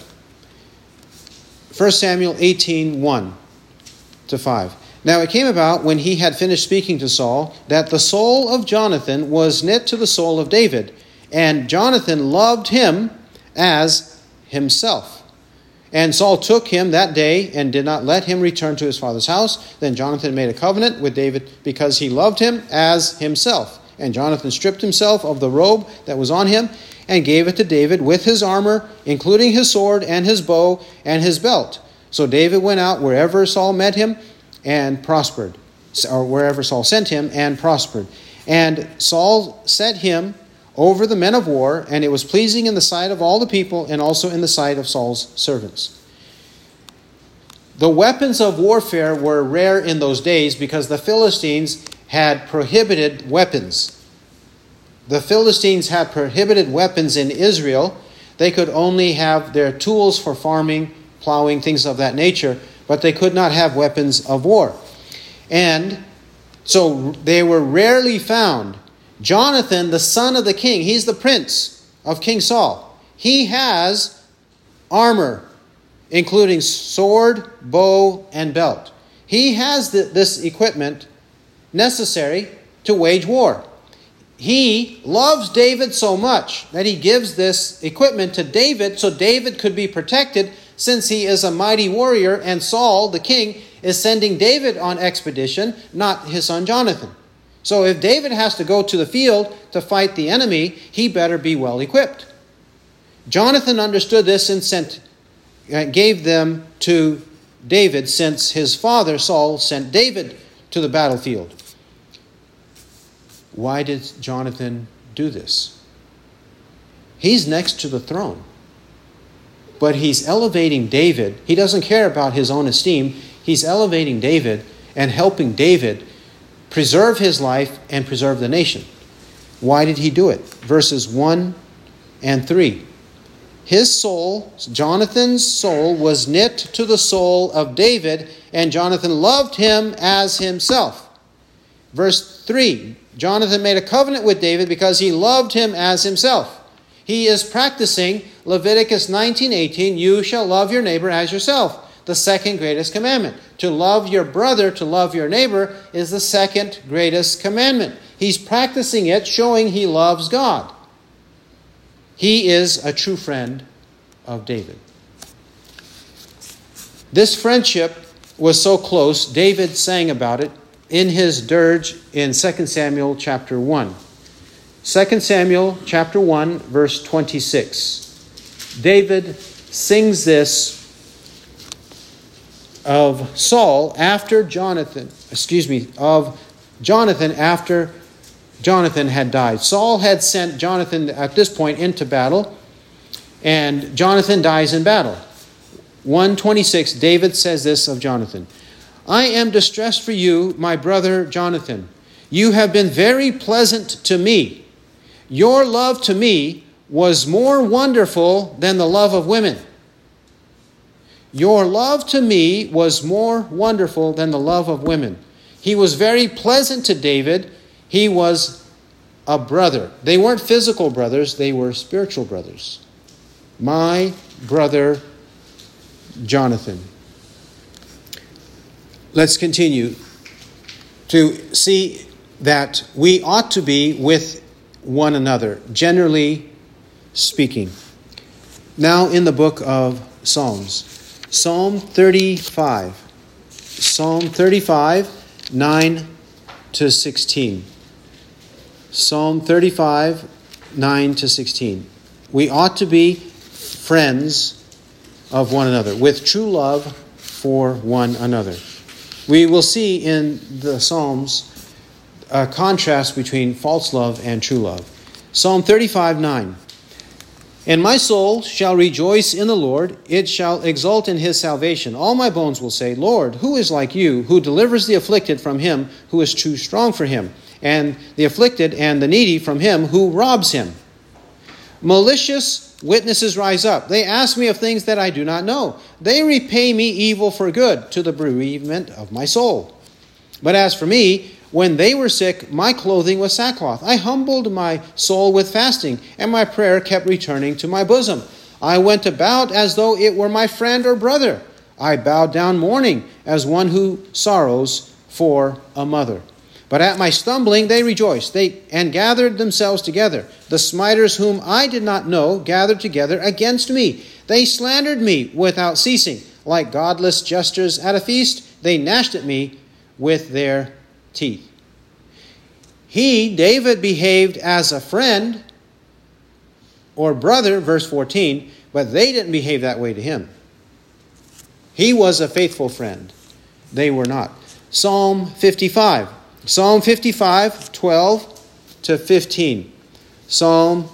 1 Samuel 18, 1-5. Now it came about when he had finished speaking to Saul that the soul of Jonathan was knit to the soul of David, and Jonathan loved him as himself. And Saul took him that day and did not let him return to his father's house. Then Jonathan made a covenant with David because he loved him as himself. And Jonathan stripped himself of the robe that was on him and gave it to David with his armor, including his sword and his bow and his belt. So David went out wherever Saul met him and prospered, or wherever Saul sent him and prospered. And Saul set him over the men of war, and it was pleasing in the sight of all the people and also in the sight of Saul's servants. The weapons of warfare were rare in those days because the Philistines had prohibited weapons. The Philistines had prohibited weapons in Israel. They could only have their tools for farming, plowing, things of that nature, but they could not have weapons of war. And so they were rarely found. Jonathan, the son of the king, he's the prince of King Saul. He has armor, including sword, bow, and belt. He has this equipment necessary to wage war. He loves David so much that he gives this equipment to David so David could be protected, since he is a mighty warrior and Saul, the king, is sending David on expedition, not his son Jonathan. So if David has to go to the field to fight the enemy, he better be well equipped. Jonathan understood this and gave them to David, since his father Saul sent David to the battlefield. Why did Jonathan do this? He's next to the throne, but he's elevating David. He doesn't care about his own esteem. He's elevating David and helping David preserve his life and preserve the nation. Why did he do it? Verses 1 and 3. His soul, Jonathan's soul, was knit to the soul of David, and Jonathan loved him as himself. Verse 3, Jonathan made a covenant with David because he loved him as himself. He is practicing Leviticus 19:18, you shall love your neighbor as yourself, the second greatest commandment. To love your brother, to love your neighbor, is the second greatest commandment. He's practicing it, showing he loves God. He is a true friend of David. This friendship was so close, David sang about it in his dirge in 2 Samuel chapter 1. 2 Samuel chapter 1, verse 26. David sings this of Saul after Jonathan, of Jonathan after Jonathan had died. Saul had sent Jonathan at this point into battle, and Jonathan dies in battle. 1:26, David says this of Jonathan. I am distressed for you, my brother Jonathan. You have been very pleasant to me. Your love to me was more wonderful than the love of women. Your love to me was more wonderful than the love of women. He was very pleasant to David. He was a brother. They weren't physical brothers, they were spiritual brothers. My brother Jonathan. Let's continue to see that we ought to be with one another, generally speaking. Now in the book of Psalms. Psalm 35. Psalm 35, 9 to 16. Psalm 35, 9 to 16. We ought to be friends of one another, with true love for one another. We will see in the Psalms a contrast between false love and true love. Psalm 35, 9. And my soul shall rejoice in the Lord, it shall exult in his salvation. All my bones will say, Lord, who is like you, who delivers the afflicted from him who is too strong for him, and the afflicted and the needy from him who robs him? Malicious witnesses rise up. They ask me of things that I do not know. They repay me evil for good, to the bereavement of my soul. But as for me, when they were sick, my clothing was sackcloth. I humbled my soul with fasting, and my prayer kept returning to my bosom. I went about as though it were my friend or brother. I bowed down mourning, as one who sorrows for a mother. But at my stumbling they rejoiced, and gathered themselves together. The smiters whom I did not know gathered together against me. They slandered me without ceasing. Like godless jesters at a feast, they gnashed at me with their teeth. He, David, behaved as a friend or brother, verse 14, but they didn't behave that way to him. He was a faithful friend. They were not. Psalm 55. Psalm 55, 12 to 15. Psalm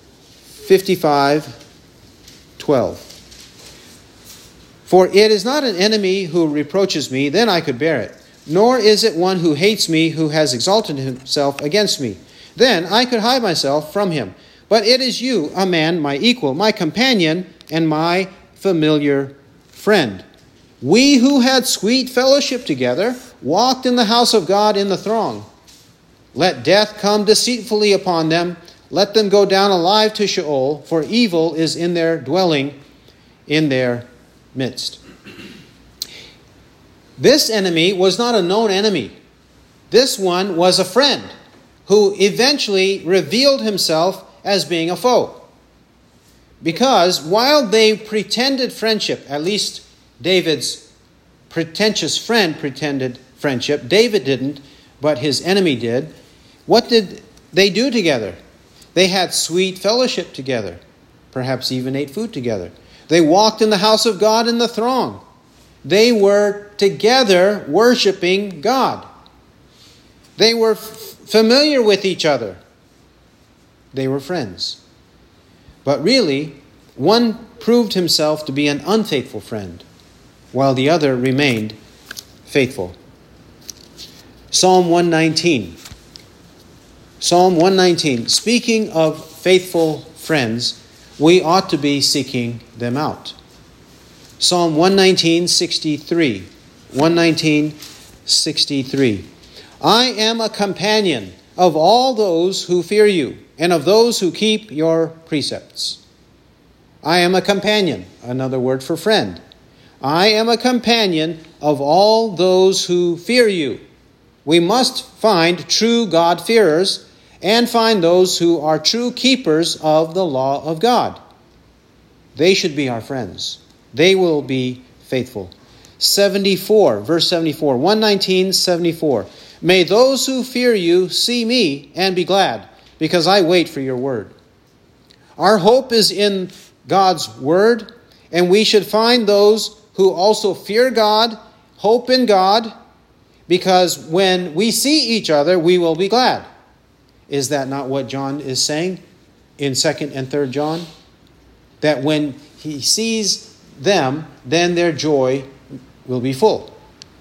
55, 12. For it is not an enemy who reproaches me, then I could bear it. Nor is it one who hates me, who has exalted himself against me. Then I could hide myself from him. But it is you, a man, my equal, my companion, and my familiar friend. We who had sweet fellowship together walked in the house of God in the throng. Let death come deceitfully upon them. Let them go down alive to Sheol, for evil is in their dwelling in their midst. This enemy was not a known enemy. This one was a friend who eventually revealed himself as being a foe. Because while they pretended friendship, at least David's pretentious friend pretended friendship, David didn't, but his enemy did. What did they do together? They had sweet fellowship together, perhaps even ate food together. They walked in the house of God in the throng. They were together worshiping God. They were familiar with each other. They were friends. But really, one proved himself to be an unfaithful friend, while the other remained faithful. Psalm 119. Psalm 119. Speaking of faithful friends, we ought to be seeking them out. Psalm 119:63. 119:63. I am a companion of all those who fear you, and of those who keep your precepts. I am a companion, another word for friend. I am a companion of all those who fear you. We must find true God-fearers and find those who are true keepers of the law of God. They should be our friends. They will be faithful. 74, verse 74, 119:74. May those who fear you see me and be glad, because I wait for your word. Our hope is in God's word, and we should find those who also fear God, hope in God, because when we see each other, we will be glad. Is that not what John is saying in 2nd and 3rd John? That when he sees them, then their joy will be full.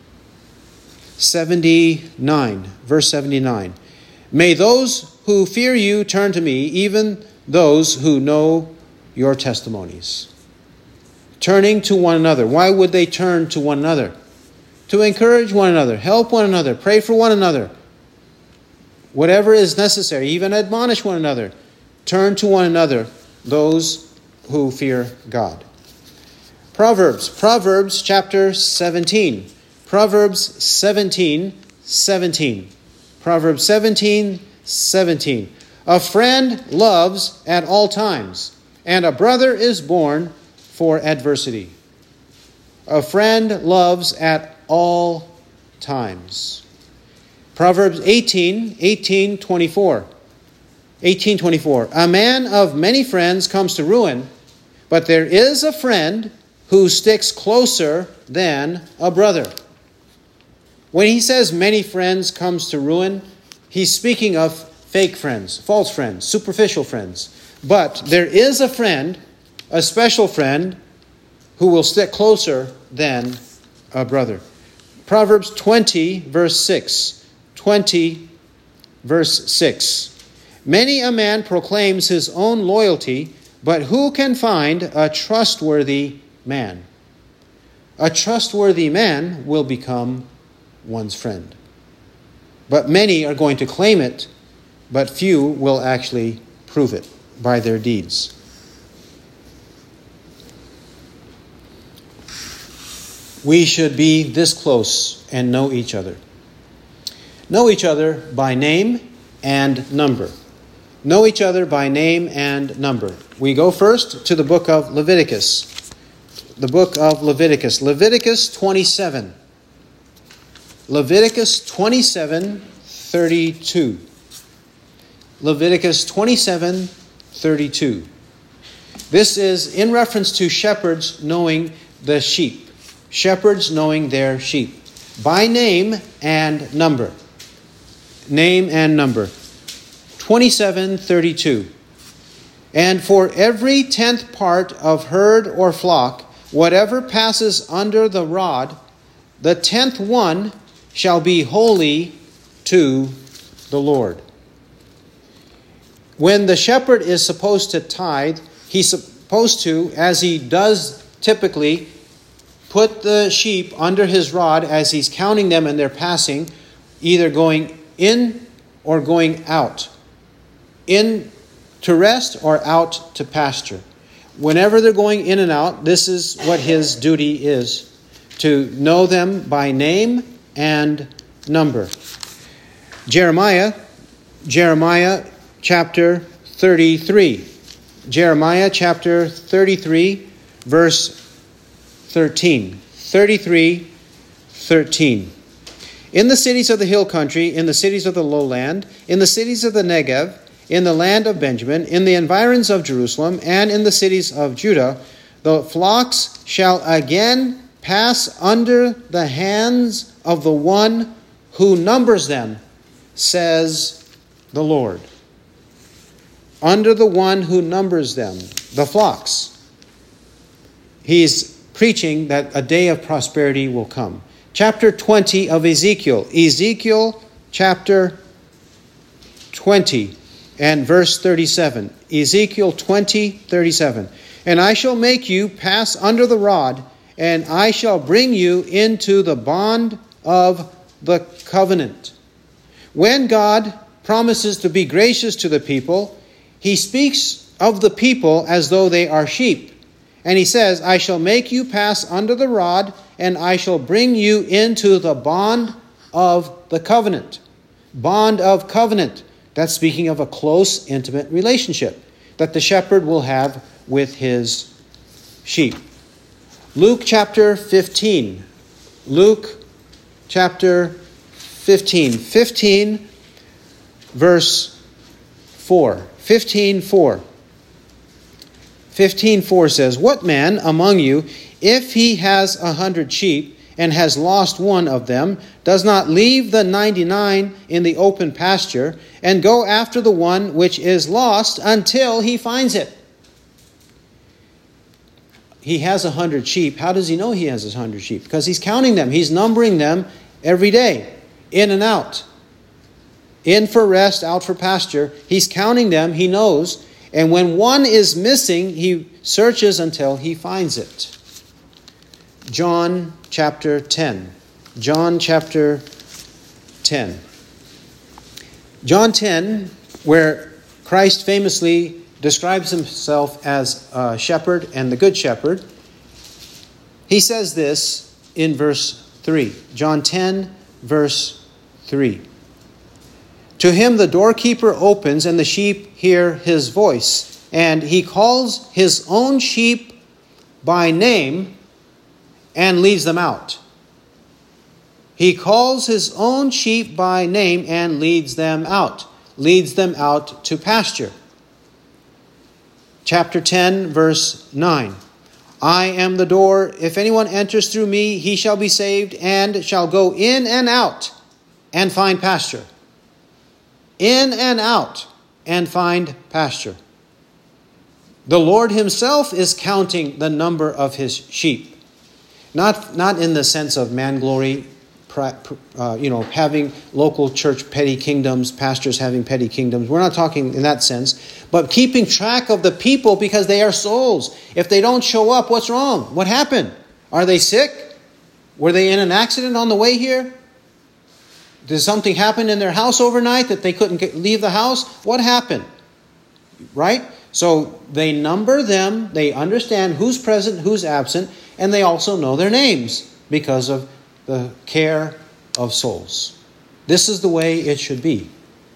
79, verse 79. May those who fear you turn to me, even those who know your testimonies. Turning to one another. Why would they turn to one another? To encourage one another, help one another, pray for one another. Whatever is necessary, even admonish one another. Turn to one another, those who fear God. Proverbs chapter 17. Proverbs 17:17. Proverbs 17:17. A friend loves at all times, and a brother is born for adversity. A friend loves at all times. Proverbs 18:24. 18:24. A man of many friends comes to ruin, but there is a friend who sticks closer than a brother. When he says many friends comes to ruin, he's speaking of fake friends, false friends, superficial friends. But there is a friend, a special friend, who will stick closer than a brother. Proverbs 20, verse 6. 20, verse 6. Many a man proclaims his own loyalty, but who can find a trustworthy man? A trustworthy man will become one's friend. But many are going to claim it, but few will actually prove it by their deeds. We should be this close and know each other. Know each other by name and number. Know each other by name and number. We go first to the book of Leviticus. The book of Leviticus. Leviticus 27. Leviticus 27:32. Leviticus 27:32. This is in reference to shepherds knowing the sheep. Shepherds knowing their sheep. By name and number. Name and number. 27:32. And for every 10th part of herd or flock, whatever passes under the rod, the 10th one shall be holy to the Lord. When the shepherd is supposed to tithe, he's supposed to, as he does typically, put the sheep under his rod as he's counting them and they're passing, either going in or going out, in to rest or out to pasture. Whenever they're going in and out, this is what his duty is, to know them by name and number. Jeremiah chapter 33. Jeremiah chapter 33, verse 13. 33:13. In the cities of the hill country, in the cities of the lowland, in the cities of the Negev, in the land of Benjamin, in the environs of Jerusalem, and in the cities of Judah, the flocks shall again pass under the hands of the one who numbers them, says the Lord. Under the one who numbers them, the flocks. He's preaching that a day of prosperity will come. Chapter 20 of Ezekiel. Ezekiel chapter 20 and verse 37. Ezekiel 20:37. And I shall make you pass under the rod, and I shall bring you into the bond of the covenant. When God promises to be gracious to the people, he speaks of the people as though they are sheep. And he says, I shall make you pass under the rod, and I shall bring you into the bond of the covenant. Bond of covenant. That's speaking of a close, intimate relationship that the shepherd will have with his sheep. Luke chapter 15. Luke chapter 15. 15 verse 4. 15:4. 15:4 says, What man among you, if he has 100 sheep and has lost one of them, does not leave the 99 in the open pasture and go after the one which is lost until he finds it? He has 100 sheep. How does he know he has 100 sheep? Because he's counting them. He's numbering them every day, in and out. In for rest, out for pasture. He's counting them. He knows. And when one is missing, he searches until he finds it. John chapter 10. John chapter 10. John 10, where Christ famously describes himself as a shepherd and the good shepherd, he says this in verse 3. John 10, verse 3. To him the doorkeeper opens, and the sheep hear his voice. And he calls his own sheep by name and leads them out. He calls his own sheep by name and leads them out. Leads them out to pasture. Chapter 10, verse 9. I am the door. If anyone enters through me, he shall be saved and shall go in and out and find pasture. In and out and find pasture. The Lord himself is counting the number of his sheep. Not in the sense of man glory, having local church petty kingdoms, pastors having petty kingdoms. We're not talking in that sense. But keeping track of the people because they are souls. If they don't show up, what's wrong? What happened? Are they sick? Were they in an accident on the way here? Did something happen in their house overnight that they couldn't leave the house? What happened? Right? So they number them, they understand who's present, who's absent, and they also know their names because of the care of souls. This is the way it should be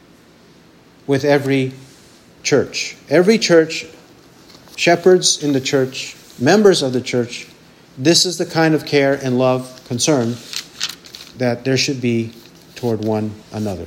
with every church. Every church, shepherds in the church, members of the church, this is the kind of care and love, concern that there should be toward one another.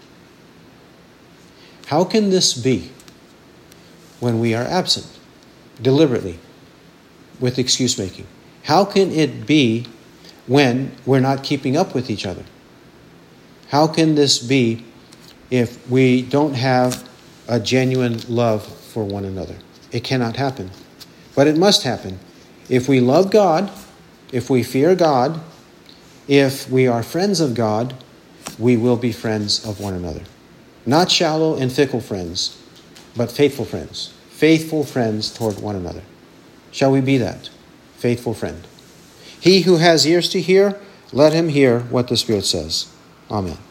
How can this be when we are absent, deliberately, with excuse making? How can it be when we're not keeping up with each other? How can this be if we don't have a genuine love for one another? It cannot happen. But it must happen. If we love God, if we fear God, if we are friends of God, we will be friends of one another. Not shallow and fickle friends, but faithful friends. Faithful friends toward one another. Shall we be that? Faithful friend. He who has ears to hear, let him hear what the Spirit says. Amen.